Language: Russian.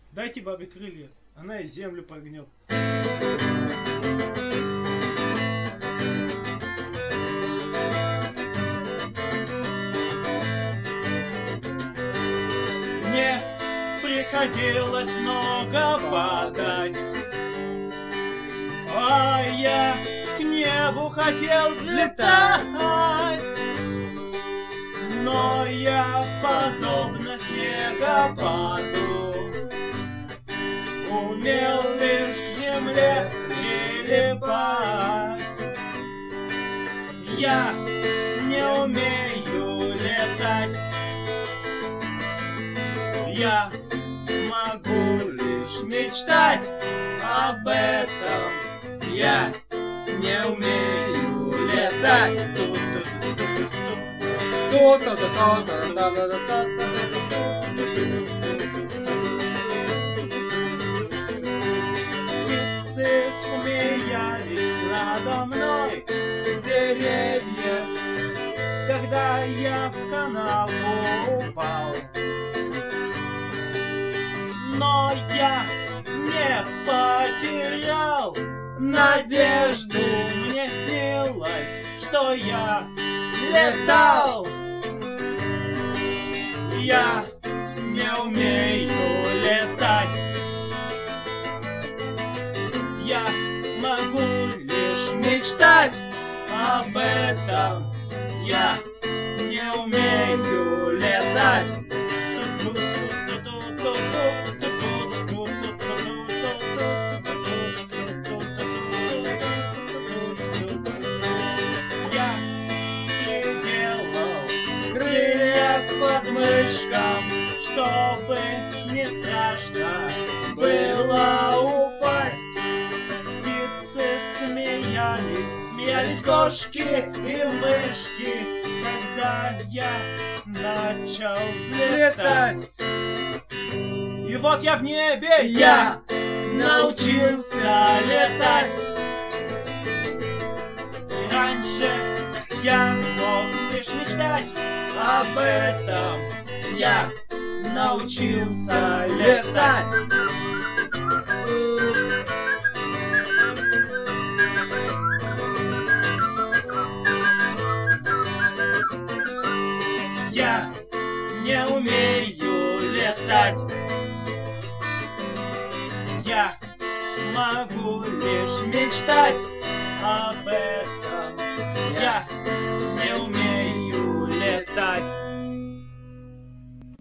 Дайте бабе крылья, она и землю погнет. Мне приходилось много падать, а я к небу хотел взлетать. Но я, подобно снегопаду, умел лишь к земле прилипать. Я не умею летать, я могу лишь мечтать об этом. Я не умею летать. Птицы смеялись надо мной с деревьев, когда я в канаву упал. Но я не потерял надежду, мне снилось, что я летал. Я не умею летать, я могу лишь мечтать об этом. Я не умею летать. Я приделал крылья к подмышкам, чтобы не страшно было упасть. Птицы смеялись, смеялись кошки и мышки, когда я начал взлетать. И вот я в небе, я научился летать. И раньше я мог лишь мечтать об этом. Я научился летать. Я не умею летать, я могу лишь мечтать об этом. Я не умею летать.